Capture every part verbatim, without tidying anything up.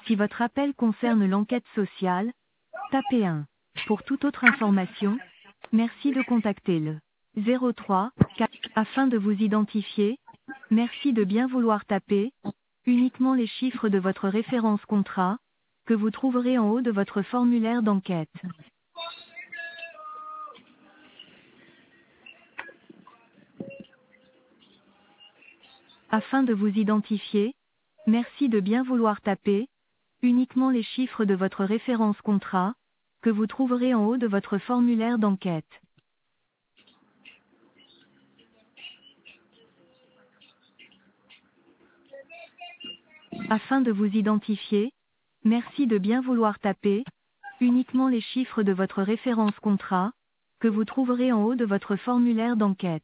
Si votre appel concerne l'enquête sociale, tapez un. Pour toute autre information, merci de contacter le zéro trois quatre. Afin de vous identifier, merci de bien vouloir taper uniquement les chiffres de votre référence contrat, que vous trouverez en haut de votre formulaire d'enquête. Afin de vous identifier, merci de bien vouloir taper uniquement les chiffres de votre référence contrat, que vous trouverez en haut de votre formulaire d'enquête. Afin de vous identifier, merci de bien vouloir taper uniquement les chiffres de votre référence contrat, que vous trouverez en haut de votre formulaire d'enquête.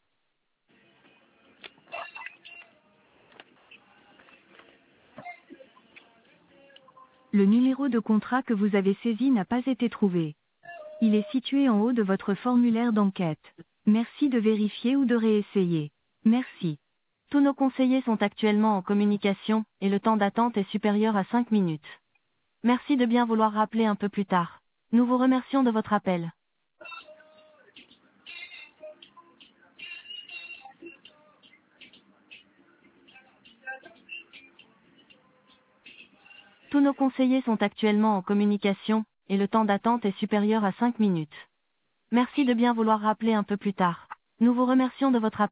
Le numéro de contrat que vous avez saisi n'a pas été trouvé. Il est situé en haut de votre formulaire d'enquête. Merci de vérifier ou de réessayer. Merci. Tous nos conseillers sont actuellement en communication, et le temps d'attente est supérieur à cinq minutes. Merci de bien vouloir rappeler un peu plus tard. Nous vous remercions de votre appel. Tous nos conseillers sont actuellement en communication, et le temps d'attente est supérieur à cinq minutes. Merci de bien vouloir rappeler un peu plus tard. Nous vous remercions de votre appel.